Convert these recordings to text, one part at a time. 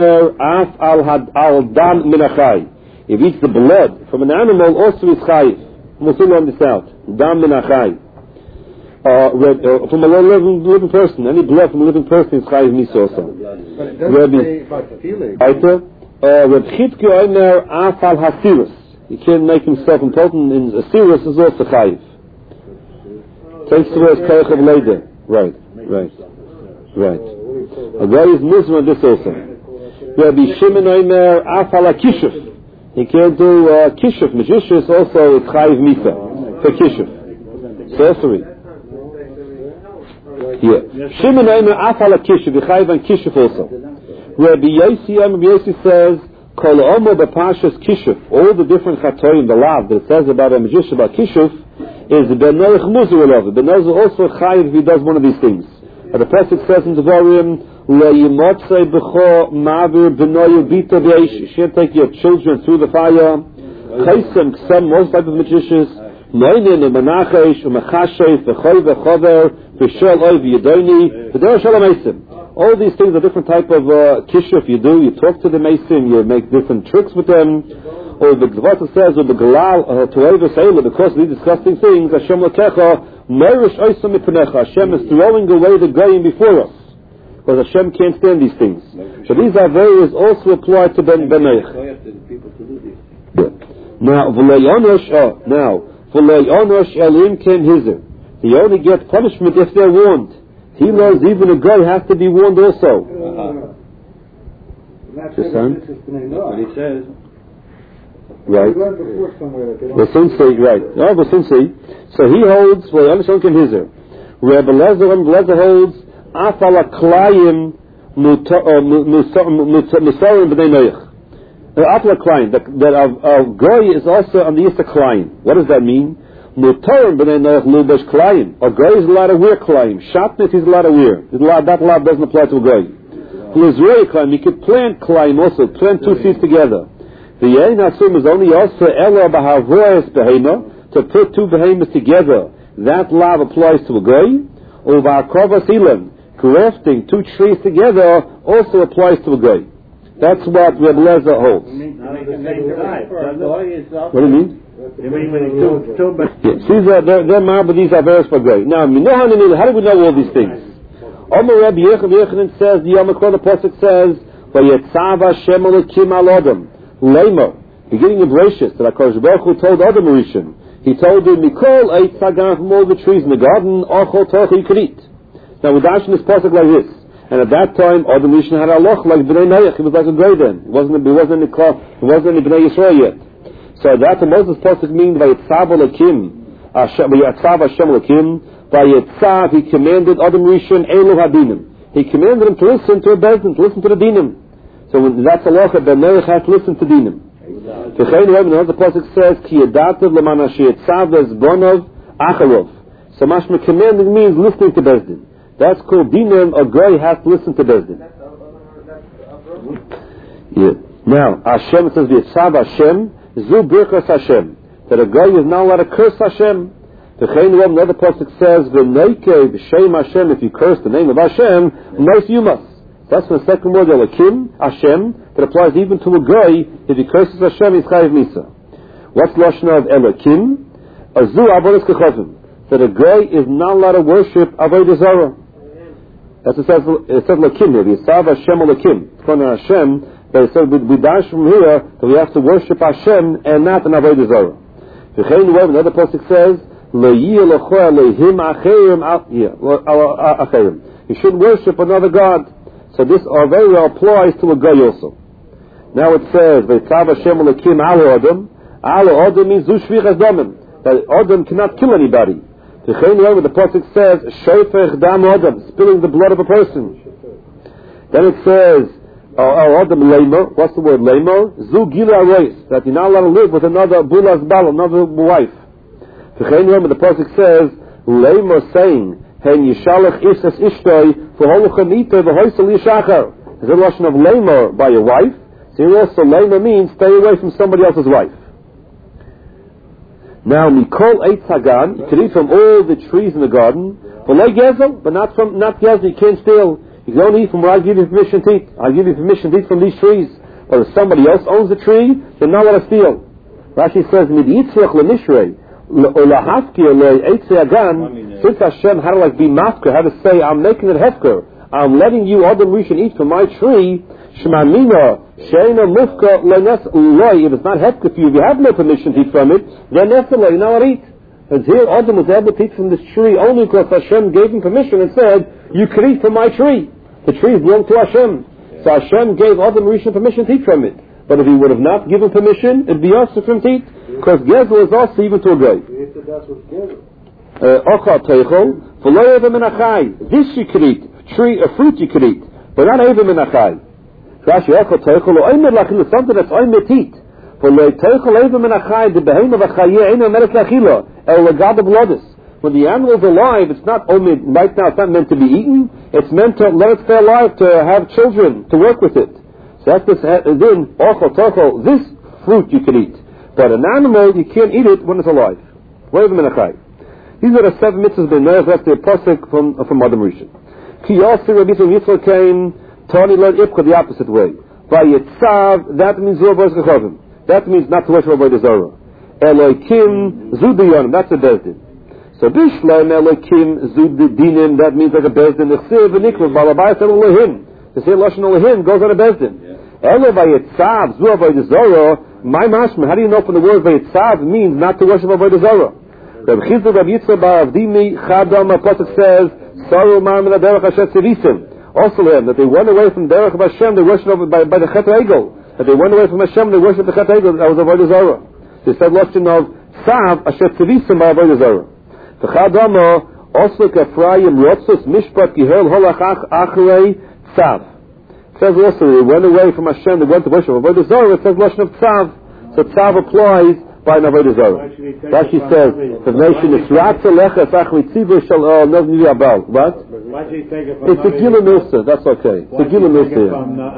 af al dam min achai. If he eats the blood from an animal, also is chayiv. We'll soon learn this out. Dam min achai. From a living person, any blood from a living person is chayiv misa also. Reb Chitke Omer af al hasirus. He can't make himself important in asirus is also chayiv. Takes the word koich of leider. Right. A guy is Muslim on this also. Rabbi Shimon Omer af al kishuf. He can't do kishuf. Magicius also is chayiv misa for kishuf. Sorcery. Here. Shimon Omer af al kishuf. He chayiv on kishuf also. Rabbi Yossi says, Kol Omer b'Parshas Kishuf. All the different chatoim, the lav that it says about a magician about kishuf is Ben Noach Muzur Elov. Ben Noach also chayiv if he does one of these things. But the pasuk says in Devarim, Le Yimotzei B'cho Ma'avir B'noyu Bita B'Eish. You can't take your children through the fire. Chaysem Ksem, most type of magicians. Noinin U'Menachesh U'Mechashev V'Choy V'Chover V'Shol Oy V'Yedoni V'Der Shalom Eisim. All these things are different type of kishuf you do. You talk to the mason, you make different tricks with them. Or the Gvata says, or the Galal, because of these disgusting things, Hashem Lakecha, Merish Oisam Mipanecha, Hashem is throwing away the goyim before us. Because Hashem can't stand these things. So these are various also applied to Ben Beneich. Now, V'le'yonosh Elim Ken Hizer. They only get punishment if they're warned. He knows even a guy has to be warned also. That's what he says. Right. Vasunsi, right. No, Vasunsi. So he holds, Rebbe Lezer holds, Afala Klayim Musarim B'nei Noach. Afala Klayim, that a guy is also on the Yisra Klayim. What does that mean? Mutarim b'nei Noach lubash klayim. A guy is allowed to wear klayim. Shatnez he's allowed to wear. That law doesn't apply to a guy. L'zrei klayim, he could plant klayim also, plant 2 seeds together. The yain asum is only also ela b'havoyes behema, to put 2 behemoths together. That law applies to a guy. Or v'akrovas ilan, grafting 2 trees together also applies to a guy. That's what Reb Lezer holds. What do you mean? They're marble, these are various for grey. Now, how do we know all these things? Omer Rabbi Yechanan says, the Yom Kippur, the Pasuk says, Vayetzav Hashem Elokim al Adam, Leimer, beginning of Rishis, that HaKadosh Baruch Hu told Adam Rishon. He told him, Mikol ate Sagan from all the trees in the garden, Ochol Torah you could eat. Now, we dash in this Pasuk like this. And at that time, Adam Rishon had a loch like Bnei Noach. He was like a grey then. It wasn't any Bnei Yisrael yet. So that the Moses pasuk means Vayetzav Hashem Elokim. Vayetzav, he commanded Adam Rishon Elu Hadinim. He commanded him to listen to a bezdin, to listen to the dinim. So when that's a loch, Ben Noach has to listen to dinim. The pasuk says Ki Yadativ L'man Yetzav Vezbonov Acharov. So mashma commanding means listening to bezdin. That's called dinim. A guy has to listen to bezdin. Yeah. Now Hashem says Vayetzav Hashem. Zu birkas Hashem, that a guy is not allowed to curse Hashem. The another pasuk says, "V'neike b'shem Hashem." If you curse the name of Hashem, nice you must. That's the second word, Elokim Hashem, that applies even to a guy. If he curses Hashem, he's chayiv misa. What's lashon of Elokim? Azu avodas kechavim, that a guy is not allowed to worship avodah zarah. That's what it says Elokim here. V'yisav Hashem Elokim. It's called Hashem. But it says we dash from here that we have to worship Hashem and not an avodah zarah. Another pasuk says, you should worship another god. So this avera applies to a guy also. Now it says, Vayetzav Hashem Elokim ala Adam. Ala Adam means zu shvichas damim, that Adam cannot kill anybody. The pasuk says, Shofech dam Adam, spilling the blood of a person. Then it says, Adam Leimer, what's the word Leimer? Zu Gila Reis, that you're not allowed to live with another Bulas Bal, another wife. The pasuk says, Leimer saying, Hen Yishalach Isas Ishtoi, V'holochanite V'hoisel Yishachar. Is it a lesson of Leimer by your wife? So here also Leimer means stay away from somebody else's wife. Now, Mikol Eitz Hagan, you can eat from all the trees in the garden, but not Gezel, you can't steal. You can only eat from where I give you permission to eat. I give you permission to eat from these trees. But if somebody else owns the tree, then not let us steal. Rashi says, since Hashem had to be mafker, had to say, I'm making it hefker, I'm letting you Adam Rishon eat from my tree, Shemamina, Sheina Mufka, Loy, if it's not hefker for you, if you have no permission to eat from it, then Nefela, you know what eat. Because here Adam was able to eat from this tree only because Hashem gave him permission and said, you can eat from my tree. The tree belongs to Hashem. So Hashem gave Adam Rishon permission to eat from it. But if he would have not given permission, it'd be also for him to eat. Because Gezel is also even to a guy. This you can eat. A fruit you can eat. But not even minachai. Rashi Ochal Teichel lo oimer lachila, something that's oimer teat. For lo teichel even minachai, the behemoth of achayeh ain't omer lachila, el legad of lodis. When the animal is alive, it's not omer, right now it's not meant to be eaten, it's meant to let it stay alive, to have children, to work with it. So that's this, then, Ochal Teichel, this fruit you can eat. But an animal, you can't eat it when it's alive. Lo even minachai. These are the 7 mitzvahs ben Noach, that's the pasuk from Adam Rishon. Ki Yossi Rabbi Yitzchak came, Tani learned Ipcha the opposite way. Vayetzav, that means Zuvos Gechavim. That means not to worship Avodah Zarah. Elokim Zudiyonim, that's a bezdin. So Bishleim Elokim Zudidinim, that means like a bezdin. Nechsiv v'nikvah balabayas Elohim. To say Lashon Elohim goes on a bezdin. Elo Vayetzav Zu Avodah Zarah. My mashma, how do you know from the word Vayetzav means not to worship Avodah Zarah? Rabbi Chizda Rabbi Yitzchak Bar Avdimi Chadam Pasuk says Saru Mar Min HaDerech Asher Tzivisim. Also that they went away from Derech of Hashem, they worshipped by the Chet Egel. That they went away from Hashem, they worshipped the Chet Egel, that was Avodah Zarah. They said Lashon of Sav Asher Tzivisim by Avodah Zarah. V'chadama also Kafrayim Rotzus Mishpat Gihel Holach Achrei Tzav. It says also they went away from Hashem, they went to worship Avodah Zarah. It says Lashon of Tzav. So Tzav applies by an Avodah Zarah. Rashi says the nation is Ratza Lecha Sachli Tzibur Shal Nevni Abal. What? It's the Gila Milsa, that's okay. It's the Gila Milsa.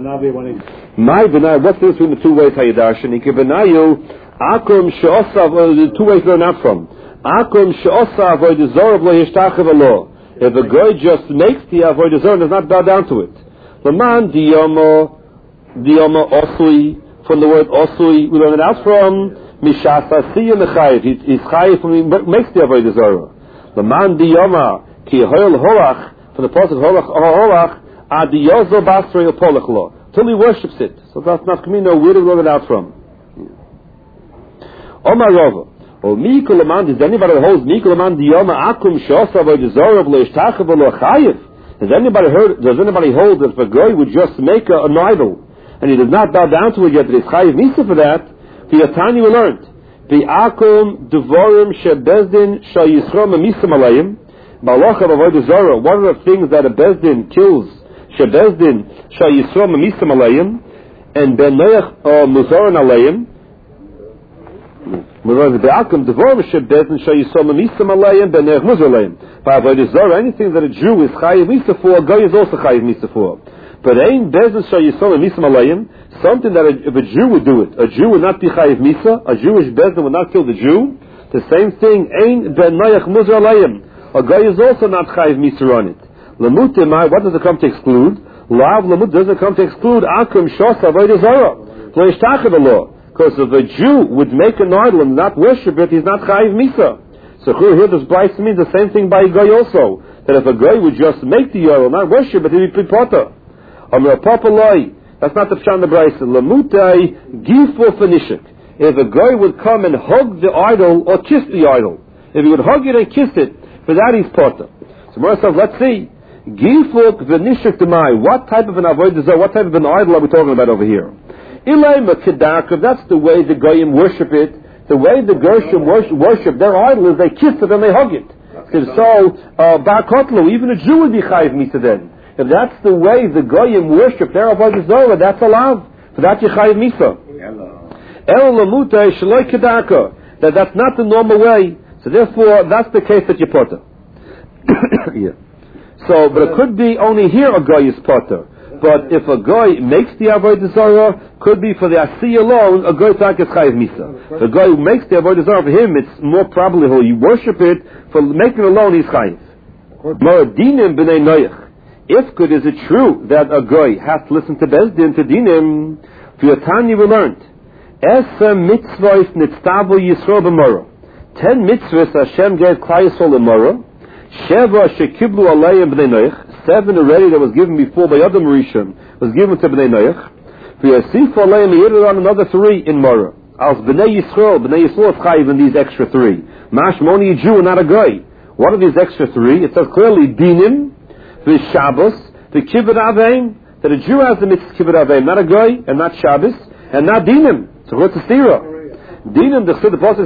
My Benai, what's the difference between the two ways Hayidarshan? Ike Benayu, Akum She'osav, the two ways learn out from. Akum She'osav Avodah Zarah V'lo Yishtachev Alo. If a guy just makes the Avodah Zarah and does not bow down to it. Laman Diyama Osui, from the word Osui, we learn it out from Mishas Asiyah Mechayiv. He's Chayiv from, he makes the Avodah Zarah. Laman Diyama Ki Hoyel Holach, from the pasuk Holach, Adiyozo Basrei Polach Lo, till he worships it. So that's not Kamino. Where do we learn it out from? Omar Rova. Or Mikulaman, is anybody that holds Mikulaman Diyama Akum Shosa Avodah Zarah V'lo Yishtachev V'lo Chayiv? Does anybody hold that if a guy would just make an idol and he does not bow down to it yet, that he's Chayiv Misa for that? The Atani we learned. The Akum Devorim Shebezdin Shal Yisrom Misam Alayim. Malach of Avodah Zarah, one of the things that a Bezdin kills, Shebezdin Shal Yisrom Misam Alayim, and Ben Noach Muzaran Alayim. Be'akum Devorim Shebezdin Shal Yisrom Misam Alayim, Ben Noach Muzar Alayim. By Avodah Zarah, anything that a Jew is Chayiv Misa for, a guy is also Chayiv Misa for. But Ein Bezdin Shal Yisrom Misam Alayim, something that if a Jew would do it, a Jew would not be Chayiv Misa, a Jewish Bezdin would not kill the Jew. The same thing, Ein Ben Noach Muzar Alayim. A guy is also not chayiv misur on it. Lamutimai, what does it come to exclude? Lav lamut doesn't come to exclude akum shos avodah zarah. Lo yishtachev alo. Because if a Jew would make an idol and not worship it, he's not chayiv misa. So here this Bryce means the same thing by a guy also. That if a guy would just make the idol, not worship it, he'd be potter. Amar papaloi. That's not the pshat in the Bryce. Lamutai gifo fenishik. If a guy would come and hug the idol or kiss the idol, if he would hug it and kiss it, for that he's potter. So Morris, let's see. Gifuk v'nishuk demai. What type of an avodah zarah, what type of an idol are we talking about over here? Ilayma kedaka, that's the way the goyim worship it. The way the Gershom worship their idol is they kiss it and they hug it. So, Bar Kotlu, even a Jew would be chayiv misa then. If that's the way the goyim worship their avodah zarah, that's allowed. For that you chayiv misa. El lamuta shaloi kedaka. That's not the normal way. So therefore, that's the case that you potter. Yeah. So, but it could be only here a guy is potter. But if a guy makes the avodah zarah, could be for the asi alone, a guy is chayiv misa. The guy who makes the avodah zarah for him, it's more probably he'll worship it. For making it alone, he's chayiv. Maradinim b'nei noach If good, is it true that a goy has to listen to Bezdin, to dinim? For Tanya we learned, Esa mitzvahs nitztavu Yisrael b'morah. 10 mitzvahs Hashem gave Klal Yisrael b'morah. Sheva shekiblu alayim b'nei Noach. 7 already that was given before by Adam Rishon was given to b'nei Noach. V'yasifu alayim, he added on another 3 in Morah. As b'nei Yisrael is chayiv in these extra 3. Mashma, only a Jew and not a goy. What are these extra 3? It says clearly dinim, v'Shabbos, the kibbut aveim, that a Jew has the mitzvah kibbut aveim, not a goy, and not Shabbos, and not dinim. So what's the stira? Dinim, the Pasuk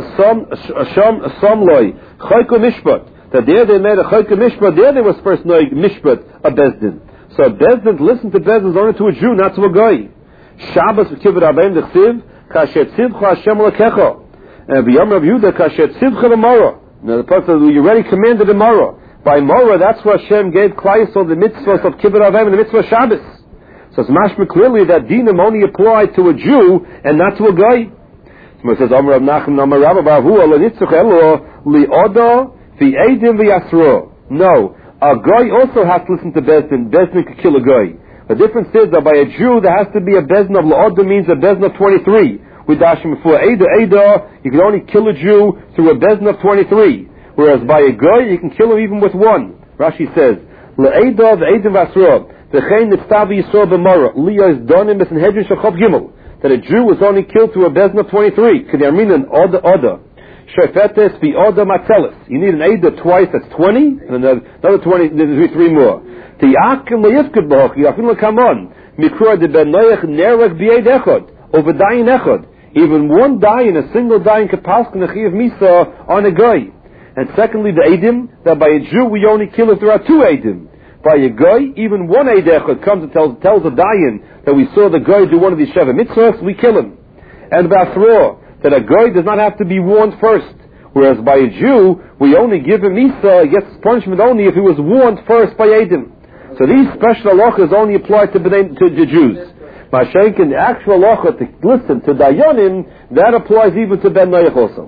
says, som loy, chayko mishpat. That there they made a chayko mishpat, there they was first noy mishpat, a bezdin. So bezdin, listen to bezdin only to a Jew, not to a goy. Shabbos kibbut aveim, the chsiv, kashet tzivcha Hashem lekecha. And b'yom Rav Yehuda, kashet tzivcha l'morah. Now the Pasuk says, you already commanded the morah. By Morah, that's why Hashem gave Klal Yisrael the mitzvahs of Kibbut Avim and the mitzvah of Shabbos. So it's mashma clearly that dinim only apply to a Jew and not to a guy. So it says, Amar Rav Nachman, Amar Rabba Baruch Hu, Nitzach Elo, Li'odo, V'edim V'yasro. No, a guy also has to listen to Bezdin. Bezdin could kill a guy. The difference is that by a Jew, there has to be a Bezdin of Li'odo, means a Bezdin of 23. With Dashim before Eda, you can only kill a Jew through a Bezdin of 23. Whereas by a goy, you can kill him even with 1. Rashi says, Le'eda v'edim v'asro, v'chein nitztav Yisrael b'morah, liya is donim b'sen hedrin shachov gimel, that a Jew was only killed through a bezdin of 23. K'nei oda. Shefetes v'oda matzelis. You need an Eda twice, that's 20, and another 20, there's 3 more. Ti'akim le'yifkid b'hoch, yafin l'kamon, mikra de ben noyach nerek b'yed echod, over dayin echod. Even 1 dayin, a single dayin, kapalsk nechiv misa on a goy. And secondly, the Eidim, that by a Jew we only kill if there are 2 Eidim. By a Goy, even 1 Eidechad comes and tells a Dayan that we saw the Goy do one of these Sheva Mitzvahs, we kill him. And Basra, that a Goy does not have to be warned first. Whereas by a Jew, we only give him Isa, he gets punishment only if he was warned first by Eidim. So these special halachas only apply to the Jews. Mashenk, in the actual halacha to listen to Dayanim, that applies even to Ben Noach also.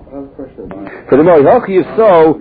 For the Noach is so,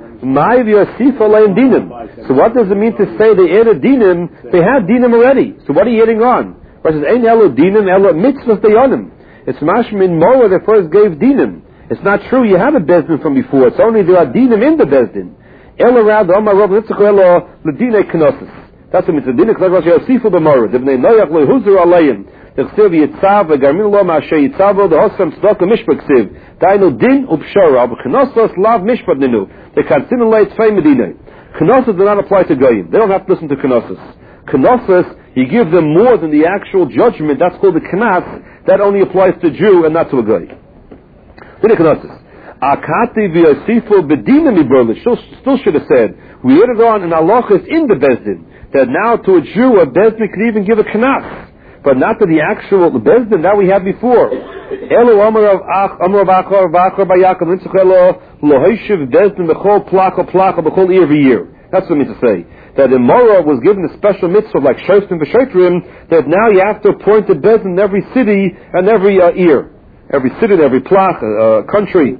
so what does it mean to say they added dinim? They had dinim already. So what are you adding on? Versus ein elo dinim, elo mitzvahs dayanim. It's mashma in Moa that first gave dinim. It's not true you have a bezdin from before. It's only there are dinim in the bezdin. Elo rad omar rob nitzach elo ledine knossos. That's what it means. Dinim knossos yosifu b'morah. Dibnei Noach lehuzur alayim. The chsiv yitzav v'garmin lo ma'asher yitzavo the hosam tzedakah mishpat chsiv. Dainu din upshara v'knossos lav mishpat ninu. The kansin leit fei medina. Knossos do not apply to goyim. They don't have to listen to knossos. Knossos, you give them more than the actual judgment. That's called the knas. That only applies to Jew and not to a goy. Din knossos. Akati v'yosifu b'dina miberlish. Still should have said we added on an halachas in the bezdin that now to a Jew a bezdin could even give a knas. But not to the actual bezdin that we had before. Elo amar of achor bayakam nitzach elo lohishiv bezdin b'chol plaka b'chol every year. That's what it means to say that in Morah was given a special mitzvah like shoftim v'shotrim that now you have to appoint a bezdin in every city and every year, every city, and every plach country.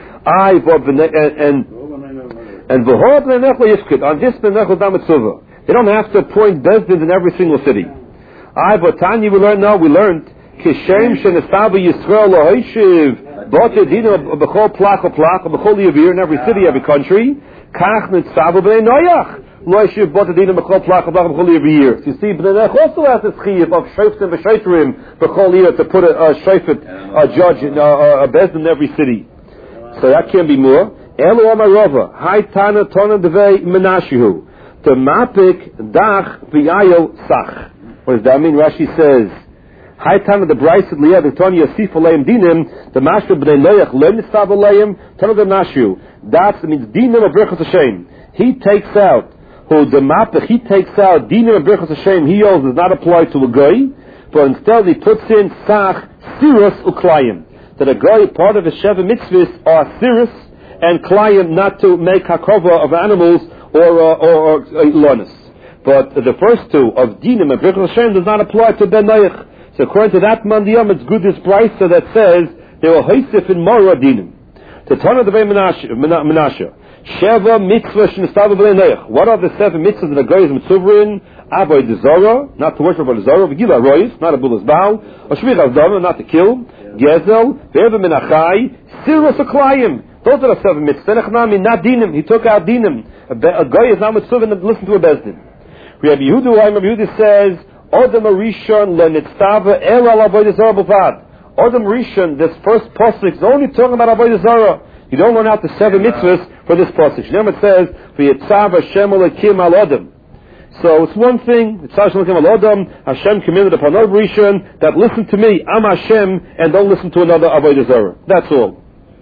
And v'hor b'nei nechla yifkid on this b'nei nechla damitzuva. They don't have to appoint bezdins in every single city. But Tanya we learned Kishem Shenestavu Yisrael Lohishiv Bote Dina B'chol Plach B'chol Yavir in every city, every country. Kach Nitzavu B'nei Noach Lohishiv Bote Dina B'chol Plach B'chol Yavir. So you see, B'nei Noach also has this chiyuv of Shoftim V'Shotrim B'chol Yavir to put a shofet, a judge, a bezdin in every city. So that can't be more. Elu Amarova Hai Tana Tona Devei Menashihu to Mapik Dach V'Yayo Sach. What does that mean? Rashi says, High time of the Bryce of Liah, the Tony Yosif Aleim Dinim, the Mashra B'nei Noach, Leim Nitzav Aleim, Tana the Nashu. That means Dinim of Berchos Hashem. He takes out, he takes out Dinim of Berchos Hashem, he also does not apply to a Goy, but instead he puts in Sach, Sirus, Uklayim. That a Goy, part of his Sheva Mitzvahs are Sirus and Klayim, not to make Hakova of animals or Lonis. But the first two of Dinim and Berchos Hashem does not apply to Ben Noach. So according to that mandiyam, it's good this brisa that says they were hoisif in Morah Dinim. To Tana Devei Menashe. Sheva mitzvah shenestavu b'nei Noach. What are the 7 mitzvahs that a guy is mitzvah in? Avodah Zarah, not to worship Avodah Zarah, V'gila Rois, not a Bulas Baal, or Shvichas Dama, not to kill, Gezel, Ve'eva Min Achai, Sirus Aklayim. Those are the 7 mitzvahs. Not dinim. He took out dinim. A guy is not mitzvah and listen to a bezdin. Rabbi Yehuda says, Odom Rishon leNitztava el al Avodah Zarah b'vad. Odom Rishon, this first pasuk is only talking about Avodah Zarah. You don't learn out the 7 mitzvahs for this pasuk. It says, V'yitzav Hashem Elokim al Odom. So it's one thing, Hashem commanded upon Odom Rishon that listen to me, I'm Hashem, and don't listen to another Avodah Zarah. That's all.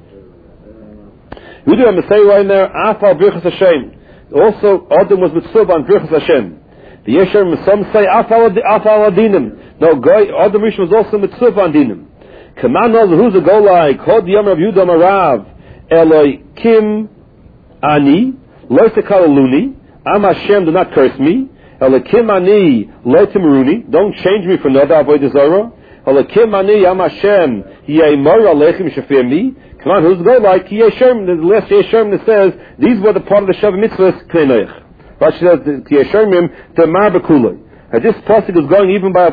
We do have to say right there, Afal Birchas Hashem. Also, Adam was mitzvah on Birchas Hashem. The Yeshem, some say Afal Adinim. No, Adam Rishon was also mitzvah on Dinim. Kaman knows who's a go like, Hod Yom Rav Yehuda Marav, Eloi Kim Ani, Lo Tekaluni, Am Hashem, do not curse me. Eloi Kim Ani, Lo Timruni, don't change me for another Avodah Zarah. Eloi Kim Ani, Am Hashem, Yei Mor Alechem Shafir me. Come on, who's go like Yeshem? The last Yeshem that says these were the part of the Shavuot mitzvahs Knei Rashi says Yeshemim the Mar Bekulei. And this pasuk is going even by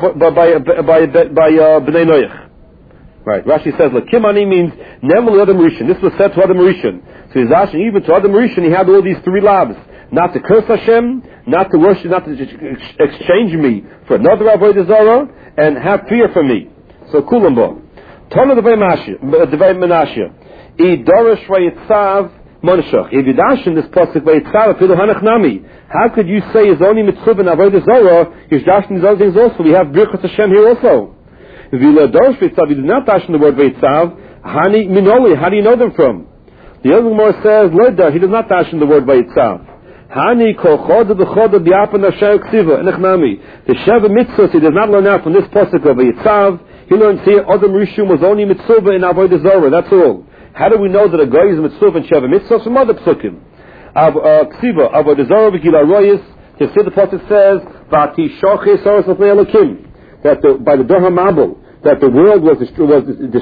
Bnei Noach. Right. Rashi says Kimani means Nemel Adam Rishon. This was said to Adam Rishon. So he's asking even to Adam Rishon he had all these 3 lavs: not to curse Hashem, not to worship, not to exchange me for another Avodah Zarah, and have fear for me. So Kulambo. Tana Devei Menashe. I Dorish Vayitzav Monashach. If you dash in this pasuk Vayitzav Afilu Hanach Nami, how could you say is only mitzvah and Avodah Zarah? You're dashing these other things also. We have Birchas Hashem here also. If you Dorish Vayitzav, you do not dash in the word Vayitzav. Hani Minoli. How do you know them from? The other Gemara says Leda. He does not dash in the word Vayitzav. Hani Kol Choda B'Choda B'Yapan Hashem Ksiva Enech Nami. The Sheva Mitzvahs he does not learn out from this pasuk of Vayitzav. He learns here Adam Rishon was only mitzvah in Avodah Zarah. That's all. How do we know that a guy is mitzvah and Sheva mitzvah? From other psukim. Ksiva Avodah Zarah v'Gila Royis. You see the pasuk says Vati Shoche Saras L'Fnei Elokim, that by the Doha Mabul that the world was destroyed